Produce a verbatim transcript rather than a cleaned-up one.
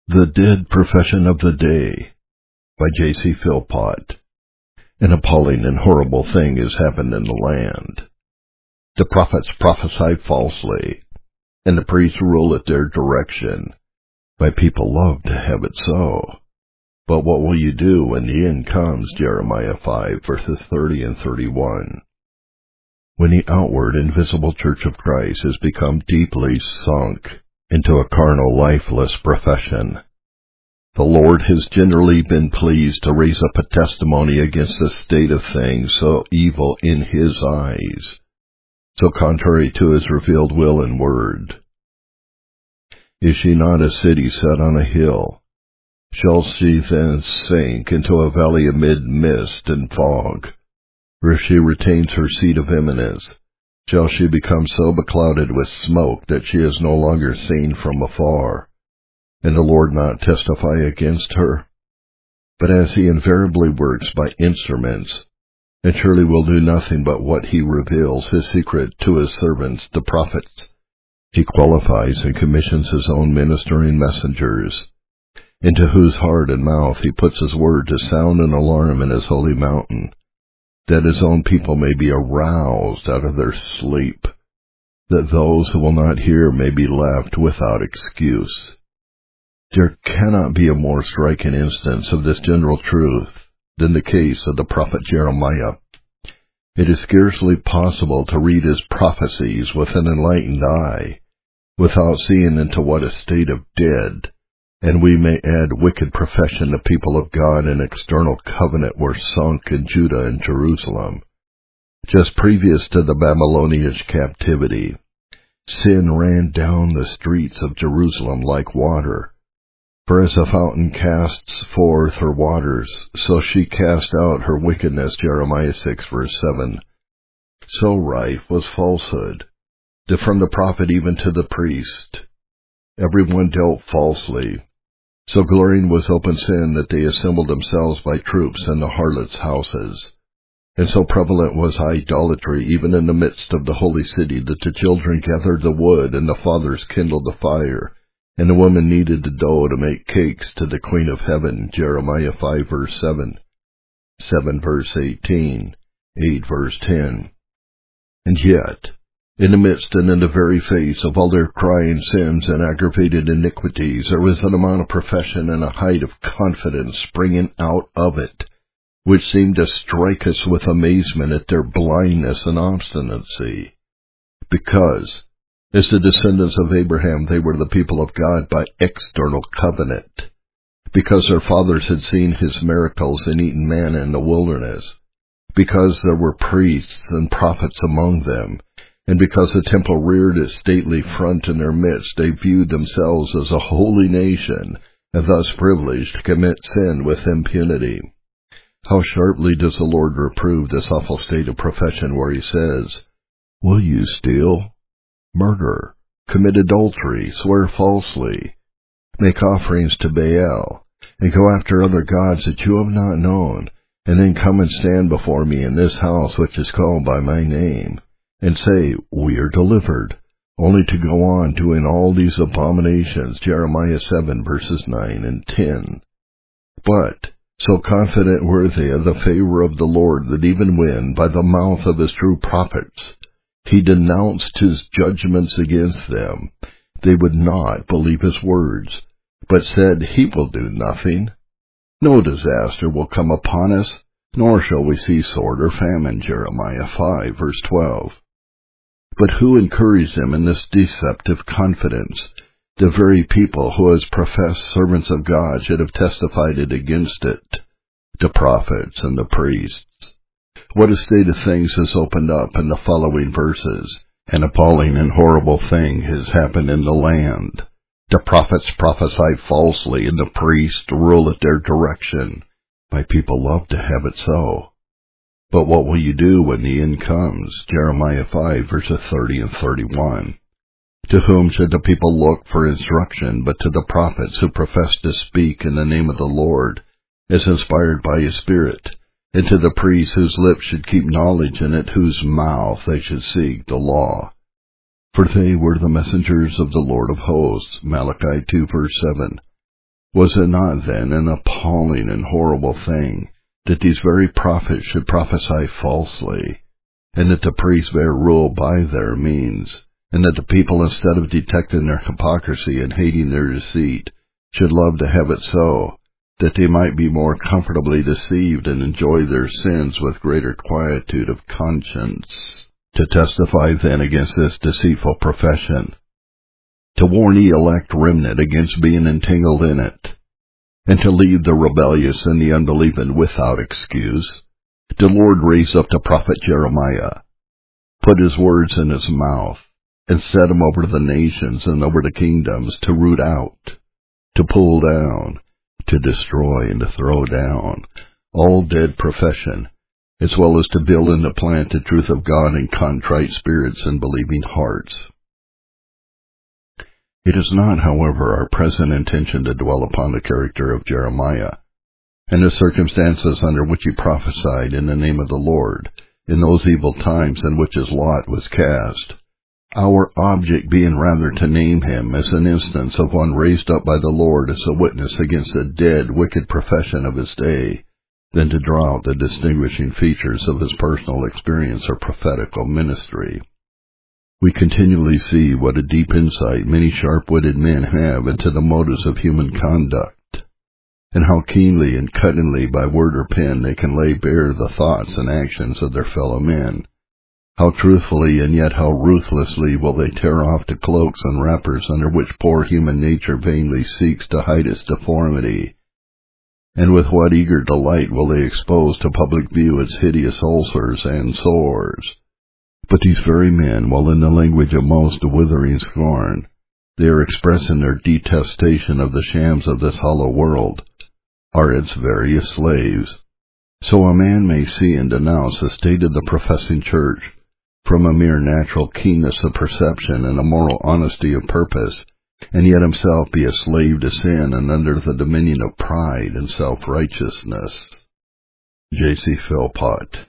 The Dead Profession of the Day by J C Philpott. An appalling and horrible thing has happened in the land. The prophets prophesy falsely, and the priests rule at their direction. My people love to have it so. But what will you do when the end comes? Jeremiah five, verses thirty and thirty-one. When the outward and visible church of Christ has become deeply sunk into a carnal, lifeless profession, the Lord has generally been pleased to raise up a testimony against the state of things so evil in His eyes, so contrary to His revealed will and word. Is she not a city set on a hill? Shall she then sink into a valley amid mist and fog? Or if she retains her seat of eminence, shall she become so beclouded with smoke that she is no longer seen from afar, and the Lord not testify against her? But as He invariably works by instruments, and surely will do nothing but what He reveals His secret to His servants, the prophets, He qualifies and commissions His own ministering messengers, into whose heart and mouth He puts His word to sound an alarm in His holy mountain, that His own people may be aroused out of their sleep, that those who will not hear may be left without excuse. There cannot be a more striking instance of this general truth than the case of the prophet Jeremiah. It is scarcely possible to read his prophecies with an enlightened eye, without seeing into what a state of dead, and we may add wicked profession the people of God in external covenant were sunk in Judah and Jerusalem. Just previous to the Babylonian captivity, sin ran down the streets of Jerusalem like water. For as a fountain casts forth her waters, so she cast out her wickedness, Jeremiah six, verse seven. So rife was falsehood, that from the prophet even to the priest, everyone dealt falsely. So glaring was open sin that they assembled themselves by troops in the harlots' houses. And so prevalent was idolatry even in the midst of the holy city that the children gathered the wood and the fathers kindled the fire, and the woman kneaded the dough to make cakes to the Queen of Heaven, Jeremiah five, verse seven, seven, verse eighteen, eight, verse ten. And yet, in the midst and in the very face of all their crying sins and aggravated iniquities, there was an amount of profession and a height of confidence springing out of it, which seemed to strike us with amazement at their blindness and obstinacy. Because, as the descendants of Abraham, they were the people of God by external covenant, because their fathers had seen His miracles and eaten manna in the wilderness, because there were priests and prophets among them, and because the temple reared its stately front in their midst, they viewed themselves as a holy nation, and thus privileged to commit sin with impunity. How sharply does the Lord reprove this awful state of profession where He says, "Will you steal, murder, commit adultery, swear falsely, make offerings to Baal, and go after other gods that you have not known, and then come and stand before me in this house which is called by my name, and say, we are delivered, only to go on doing all these abominations," Jeremiah seven, verses nine and ten. But, so confident were they of the favor of the Lord that even when, by the mouth of His true prophets, He denounced His judgments against them, they would not believe His words, but said, "He will do nothing. No disaster will come upon us, nor shall we see sword or famine," Jeremiah five, verse twelve. But who encouraged them in this deceptive confidence? The very people who as professed servants of God should have testified it against it, the prophets and the priests. What a state of things has opened up in the following verses. An appalling and horrible thing has happened in the land. The prophets prophesy falsely, and the priests rule at their direction. My people love to have it so. But what will you do when the end comes? Jeremiah five, verses thirty and thirty-one. To whom should the people look for instruction but to the prophets who profess to speak in the name of the Lord, as inspired by His Spirit, and to the priests whose lips should keep knowledge and at whose mouth they should seek the law? For they were the messengers of the Lord of hosts, Malachi two, verse seven. Was it not then an appalling and horrible thing that these very prophets should prophesy falsely, and that the priests bear rule by their means, and that the people, instead of detecting their hypocrisy and hating their deceit, should love to have it so, that they might be more comfortably deceived and enjoy their sins with greater quietude of conscience? To testify then against this deceitful profession, to warn the elect remnant against being entangled in it, and to leave the rebellious and the unbelieving without excuse, the Lord raised up the prophet Jeremiah, put his words in his mouth, and set him over the nations and over the kingdoms to root out, to pull down, to destroy, and to throw down all dead profession, as well as to build and to plant the truth of God in contrite spirits and believing hearts. It is not, however, our present intention to dwell upon the character of Jeremiah, and the circumstances under which he prophesied in the name of the Lord, in those evil times in which his lot was cast, our object being rather to name him as an instance of one raised up by the Lord as a witness against the dead, wicked profession of his day, than to draw out the distinguishing features of his personal experience or prophetical ministry. We continually see what a deep insight many sharp-witted men have into the motives of human conduct, and how keenly and cuttingly by word or pen they can lay bare the thoughts and actions of their fellow men. How truthfully and yet how ruthlessly will they tear off the cloaks and wrappers under which poor human nature vainly seeks to hide its deformity, and with what eager delight will they expose to public view its hideous ulcers and sores. But these very men, while in the language of most withering scorn, they are expressing their detestation of the shams of this hollow world, are its veriest slaves. So a man may see and denounce the state of the professing church from a mere natural keenness of perception and a moral honesty of purpose, and yet himself be a slave to sin and under the dominion of pride and self-righteousness. J C Philpott.